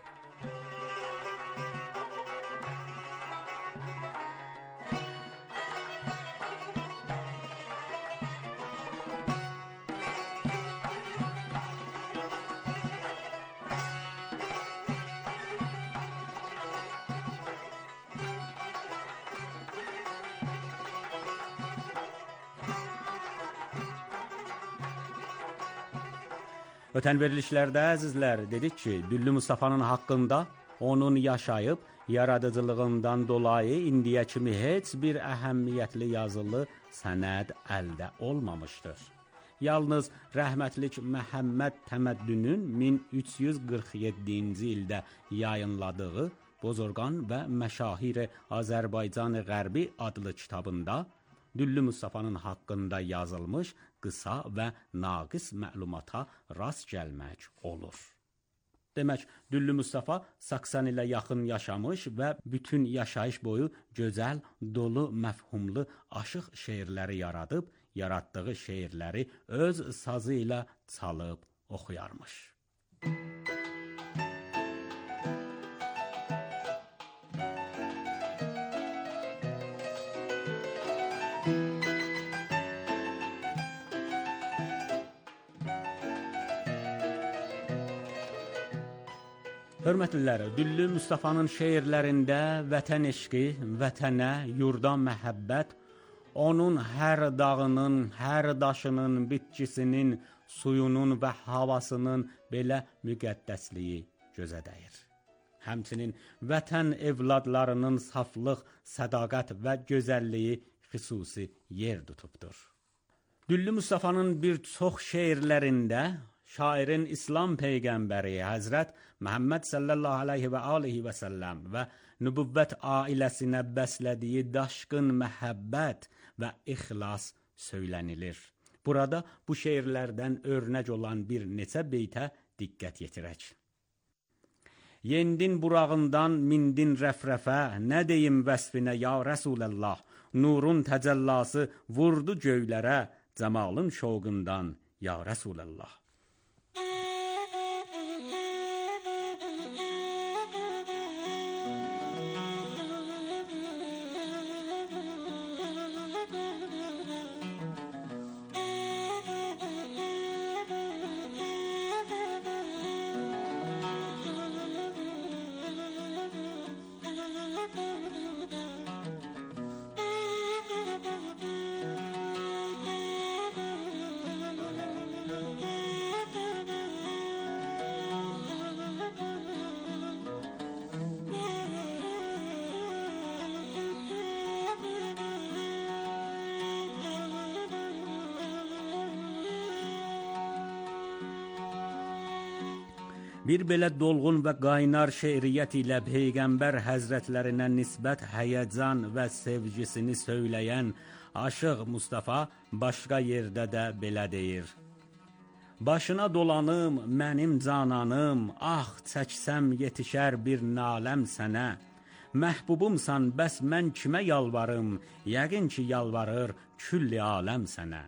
Ötən verilişlərdə əzizlər dedik ki, Düllü Mustafanın haqqında onun yaşayıb yaradıcılığından dolayı indiyə kimi heç bir əhəmiyyətli yazılı sənəd əldə olmamışdır. Yalnız rəhmətlik Məhəmməd Təməddünün 1347-ci ildə yayınladığı Bozorqan və Məşahir-i Azərbaycan Qərbi adlı kitabında Düllü Mustafanın haqqında yazılmış qısa və naqis məlumata rast gəlmək olur. Demək, Düllü Mustafa 80 ilə yaxın yaşamış və bütün yaşayış boyu gözəl, dolu, məfhumlu, aşıq şeirləri yaradıb, yaratdığı şeirləri öz sazı ilə çalıb oxuyarmış. Hörmətliləri, Düllü Mustafanın şeirlərində vətən eşqi, vətənə, yurda məhəbbət, onun hər dağının, hər daşının, bitkisinin, suyunun və havasının belə müqəddəsliyi gözə dəyir. Həmçinin vətən evladlarının saflıq, sədaqət və gözəlliyi xüsusi yer tutubdur. Düllü Mustafanın bir çox şeirlərində şairin İslam Peyğəmbəri Həzrət Məhəmməd sallallahu aleyhi və alihi və səlləm və nübüvvət ailəsinə bəslədiyi daşqın məhəbbət və ixlas söylənilir. Burada bu şeirlərdən örnək olan bir neçə beytə diqqət yetirək. Yendin burağından mindin rəfrəfə, nə deyim vəsfinə ya Rəsuləllah, nurun təcəllası vurdu göylərə, cəmalın şovqundan ya Rəsuləllah. Bir belə dolğun və qaynar şeiriyyət ilə Peyğəmbər həzrətlərinə nisbət həyəcan və sevgisini söyləyən Aşıq Mustafa başqa yerdə də belə deyir. Başına dolanım, mənim cananım, ah çəksəm yetişər bir naləm sənə. Məhbubumsan, bəs mən kimə yalvarım, yəqin ki yalvarır külli aləm sənə.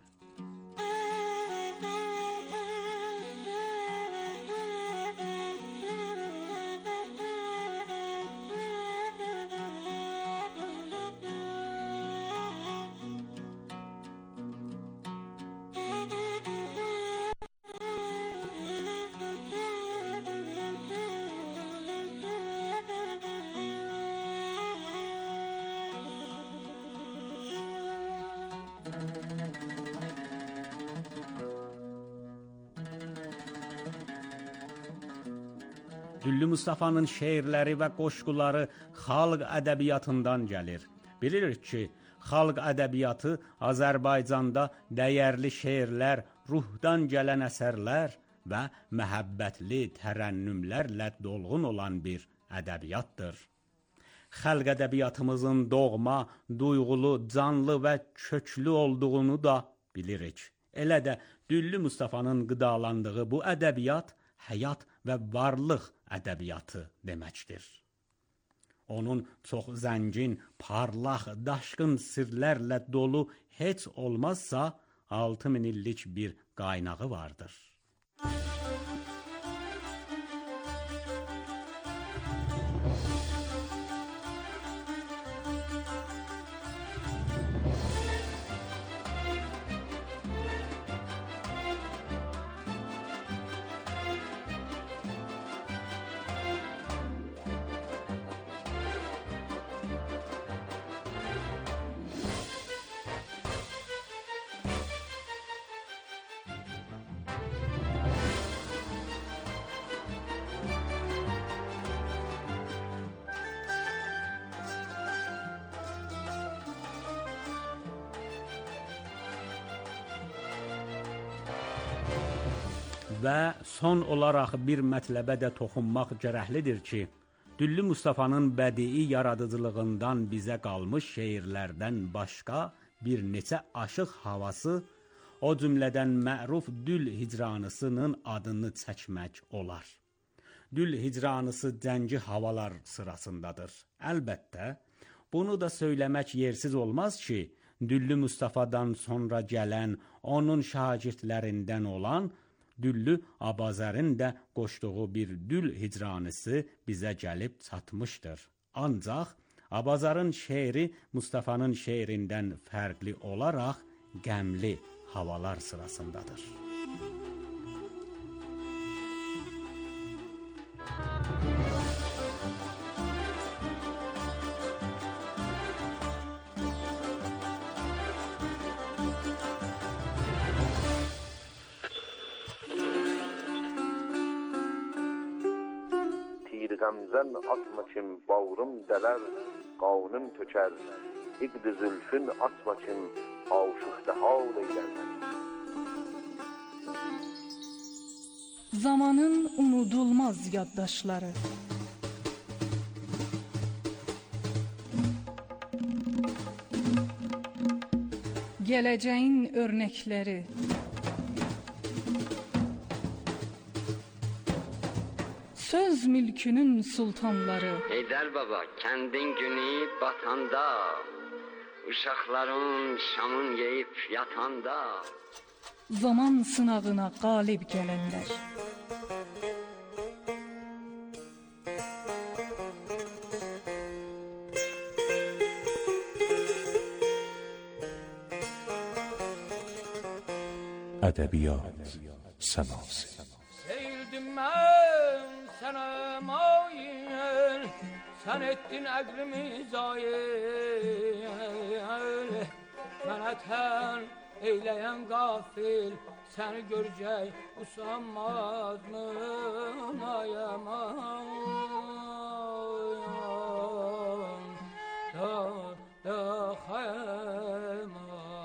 Düllü Mustafanın şeirləri və qoşquları xalq ədəbiyyatından gəlir. Bilirik ki, xalq ədəbiyyatı Azərbaycanda dəyərli şeirlər, ruhdan gələn əsərlər və məhəbbətli tərənnümlərlə dolğun olan bir ədəbiyyatdır. Xalq ədəbiyyatımızın doğma, duyğulu, canlı və köklü olduğunu da bilirik. Elə də Düllü Mustafanın qidalandığı bu ədəbiyyat həyat və varlıq ədəbiyyatı deməkdir. Onun çox zəngin, parlaq, daşqın sirlərlə dolu heç olmazsa 6000 illik bir qaynağı vardır. Və son olaraq bir mətləbə də toxunmaq gərəklidir ki, Düllü Mustafanın bədii yaradıcılığından bizə qalmış şeirlərdən başqa bir neçə aşıq havası, o cümlədən məruf Dül Hicranısının adını çəkmək olar. Dül Hicranısı cəngi havalar sırasındadır. Əlbəttə, bunu da söyləmək yersiz olmaz ki, Düllü Mustafadan sonra gələn, onun şagirdlərindən olan Düllü Abazərin də qoşduğu bir Dül Hicranısı bizə gəlib çatmışdır. Ancaq Abazarın şeiri Mustafanın şeirindən fərqli olaraq qəmli havalar sırasındadır. Gamzen atma kim bağrım deler, qavnım töker. İqd-i zülfün atma kim aşıqda hal eyler. Zamanın unudulmaz yaddaşları. Geleceğin örnekleri. Söz mülkünün sultanları. Heydər baba, kəndin günü batanda, uşaqların şamın yeyib yatanda, zaman sınavına qalib gələnlər. Ədəbiyyat səması. Seyirdim mən sənə mail, sən etdin əqlimi zayil. Mənə tən eyləyən qafil, səni görəcək usanmaz mı ayaman da xayman.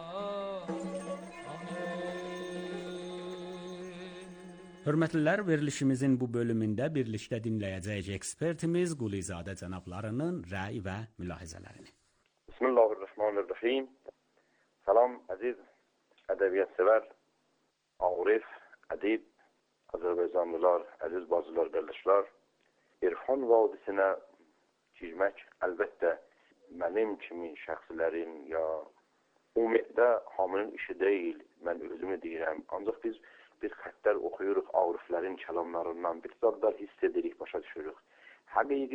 Hörmətlilər, verilişimizin bu bölümündə birlikdə dinləyəcəyik ekspertimiz Qulizadə cənablarının rəy və mülahizələrini. Bismillahirrahmanirrahim. Salam əziz ədəbiyyat sevər, arif, ədib, Azərbaycanlılar, əziz bacılar, qardaşlar. İrfan vadisinə girmək əlbəttə mənim kimi şəxslərin ya ümumiyyətlə hamının işi deyil, mən özümü deyirəm. Ancaq biz bir xəttlər oxuyuruq, ariflərin kəlamlarından, bir zadlar hiss edirik, başa düşürük. Həqiqi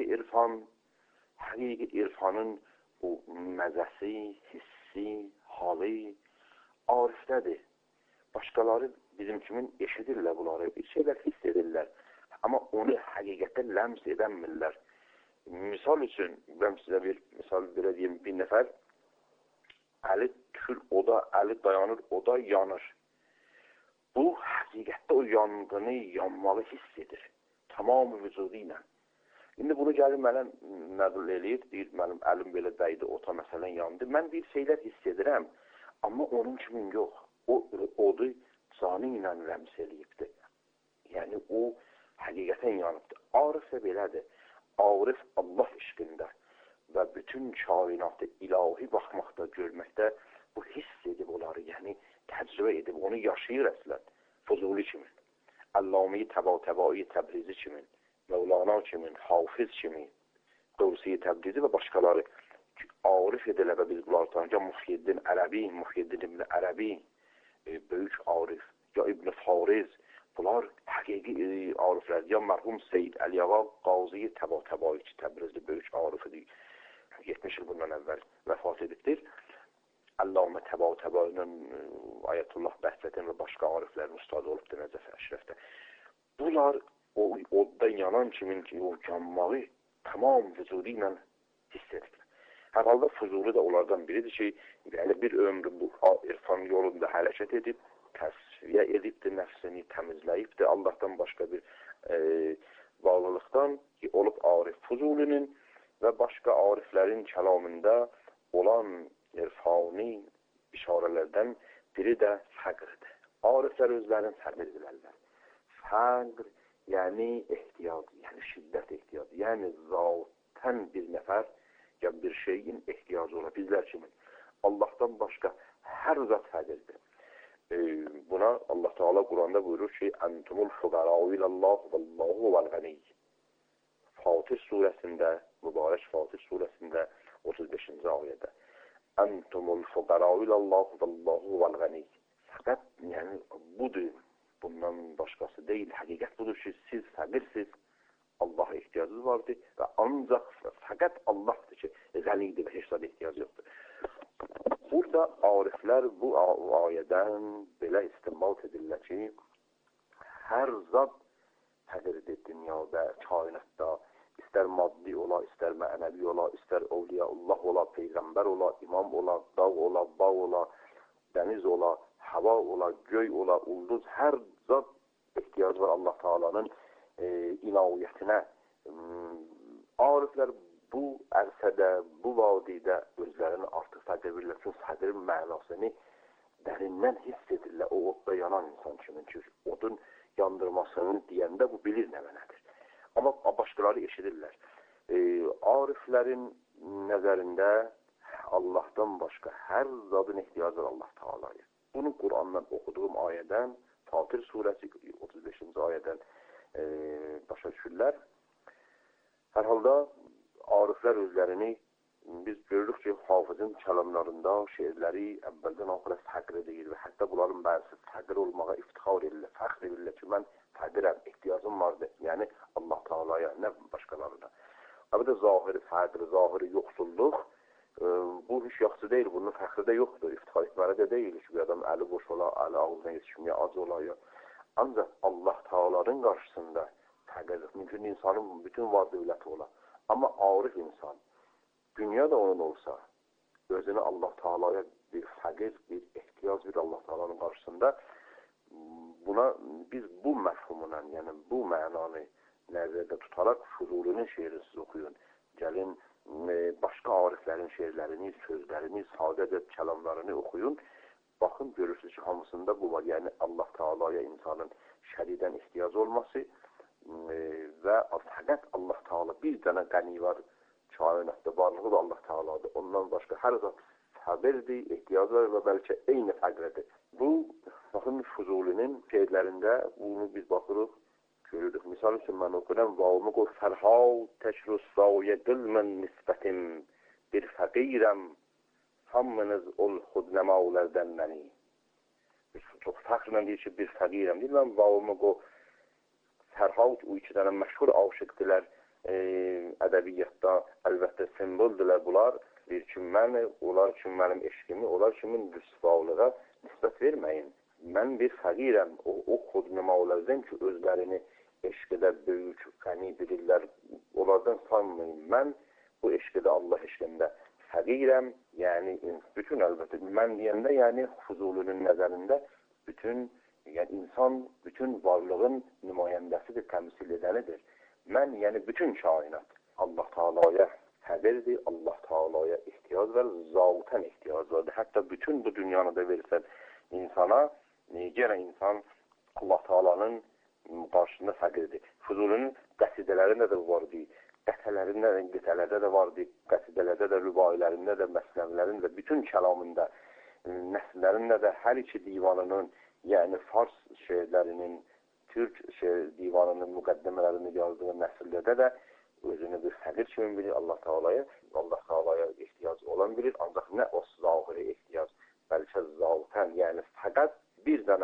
irfanın bu məzəsi, hissi, halı arifdədir. Başqaları bizim kimin eşidirlər bunları, bir şeylər hiss edirlər. Amma onu həqiqətdə ləms edəmirlər. Misal üçün, mən sizə bir misal verəyim, bir nəfər əli tükür oda, əli dayanır, oda yanır. Bu, həqiqətdə o yanğını, yanmalı hiss edir. Tamamı vücudu ilə. İndi bunu gəlir mənə nəql eləyir, deyir, mənim əlim belə dəydi, ota məsələn yandı. Mən bir şeylər hiss edirəm, amma onun kimin yox. O odu canı ilə rəms eləyibdir. Yəni, o həqiqətən yanıbdır. Arif də belədir. Arif Allah işqində və bütün kainatı ilahi baxmaqda, görməkdə bu hiss edib onları, yəni təcrübə edib, onu yaşayır əslən. Fuzuli kimin, Əllami Təbai Təbrizi kimin, Mevlana kimin, Hafiz kimin, Qövsi Təbrizi və başqaları arif edilə və biz bunları tanıyacaq. Muhyiddin Ərəbi, Muhyiddin İbn Ərəbi, böyük arif, ya İbn Fariz, bunlar həqiqi ariflər. Ya mərhum Seyyid Əliyağa Qazi Təbai Təbrizli böyük arifidir. 70 il bundan əvvəl vəfat edibdir. Allamə Təbainin, Ayətullah Bəhsətin və başqa ariflərin ustadı olubdur Nəcəf Əşrəfdə. Bunlar odda yanan kimin ki, o yanmağı tamam vücudu ilə hiss edirlər. Hər halda Fuzuli də onlardan biridir ki, yəni bir ömrü bu irfan yolunda hərəkət edib, təsviyə edibdir, nəfsini təmizləyibdir. Allahdan başqa bir bağlılıqdan olub arif. Fuzulinin və başqa ariflərin kəlamında olan irfani işarələrdən biri də fəqrdir. Ariflər özlərini fəqr edilərlər. Fəqr, yəni ehtiyac, yəni şiddət ehtiyacı, yəni zaten bir nəfər ya bir şeyin ehtiyacı ola. Bizlər kimi Allah'tan başqa hər zat fəqirdir. Buna Allah Teala Kur'an'da buyurur ki entumul fugara'u ilallah vallahu vel ganiy. Fatır suresinde, mübarek Fatır suresinde 35. ayette. Entumul fugara'u ilallah vallahu vel ganiy. Fakat yani budur. Bundan başkası değil. Hakikat budur ki siz fakirsiz. Allah'a ihtiyacınız vardır ve ancak fakat Allah'tır ki ganidir ve hiç de ihtiyacı yoktur. Burada ariflər bu ayədən belə istinbat edirlər ki, hər zat fəqirdir dünyada, kainatda, istər maddi ola, istər mənəvi ola, istər evliyaullah ola, peyğəmbər ola, imam ola, dağ ola, bağ ola, dəniz ola, hava ola, göy ola, ulduz, hər zat ehtiyacı var Allah Teala'nın inaviyyətinə. Ariflər bu ərsədə, bu vadidə özlərini artıq fəqir bilirlər. Çünki fəqirin mənasını dərindən hiss edirlər. O odda yanan insan kimin ki, odun yandırmasını deyəndə bu bilir nə mənadır. Amma başqaları eşidirlər. Ariflərin nəzərində Allah'tan başqa hər zadın ehtiyacı var Allah Teala'ya. Bunu Kur'an'dan oxuduğum ayədən, Fatır surəsi 35. ayədən başa düşürlər. Hər halda ariflər özlərini biz görürük ki, hafızın kəlamlarında şeirləri əvvəldən axıra fəqr edir və hətta bunların bəzisi fəqr olmağa iftixar edirlər, fəxr edirlər ki, mən fəqirəm, ehtiyacım vardır. Yəni Allah Teala'ya, nə başqalarına. Əbədə zahiri fəqr, zahiri yoxsulluq, bu hiç yaxşı deyil, bunun fəxri də yoxdur, iftixar etməli də deyil ki, bir adam əli boş ola, əli ağzına yetişməyə ac ola ya. Ancaq Allah Teala'nın qarşısında fəqirlik, mümkün insanın bütün var dövləti ola. Amma arif insan, dünya da onun olsa, özünü Allah Teala'ya bir fəqir, bir ehtiyac bir Allah Teala'nın qarşısında buna biz bu məfhumla, yəni bu mənanı nəzərdə tutaraq Fuzulinin şeirini siz oxuyun. Gəlin, başqa ariflərin şeirlərini, sözlərini, sadəcə kəlamlarını oxuyun. Baxın, görürsünüz ki, hamısında bu var. Yəni Allah Teala'ya insanın şədidən ehtiyac olması və fəqət Allah Teala bir dənə qəni var, kainatda varlığı da Allah Teala'dır. Ondan başqa hər zat fəqirdir, ehtiyac var və bəlkə eyni fəqirdir. Bu, baxın, Fuzulinin şeirlərində bunu biz baxırıq, görürük. Misal üçün mən oxuram, vavımı qoy fərhav təşrusraya qılmən nisbətim bir fəqirəm hamınız ol xudnəmavlərdən məni. Çox fəxrlə deyir ki, bir fəqirəm deyir. Mən vavımı qoy fərhav, o iki dənə məşhur aşıqdilər ədəbiyyatda, əlbəttə simboldilər bunlar. Deyir ki, mən, onlar üçün mənim eşqimi, onlar kimin rüsvalığa nisbət verməyin. Mən bir fəqirəm, o xudnəmavlərdən ki, özlərini eşqədə böyük, qəni bilirlər, onlardan sanmayın. Mən bu eşqədə, Allah eşqində fəqirəm, yəni bütün əlbəttə, mən deyəndə, yəni Fuzulinin nəzərində bütün, yəni insan bütün varlığın nümayəndəsidir, təmsil edənidir. Mən, yəni bütün kainat Allah Teala'ya fəqirdir, Allah Teala'ya ehtiyac var, zatən ehtiyac vardır. Hətta bütün bu dünyanı da versən insana, yenə insan Allah Teala'nın qarşısında fəqirdir. Fuzulinin qəsidələrində də vardı, qətələrdə də vardı, qəsidələrdə də, rübailərində də, məsnəvilərində də, bütün kəlamında, nəsrlərində də hər iki divanının, yəni Fars şeirlərinin, Türk divanının müqəddəmələrini yazdığı nəsrlərdə də özünü bir fəqir kimi bilir Allah Teala'ya ehtiyac olan bilir, ancaq nə o zahiri ehtiyac, bəlkə zatən, yəni fəqət bir dənə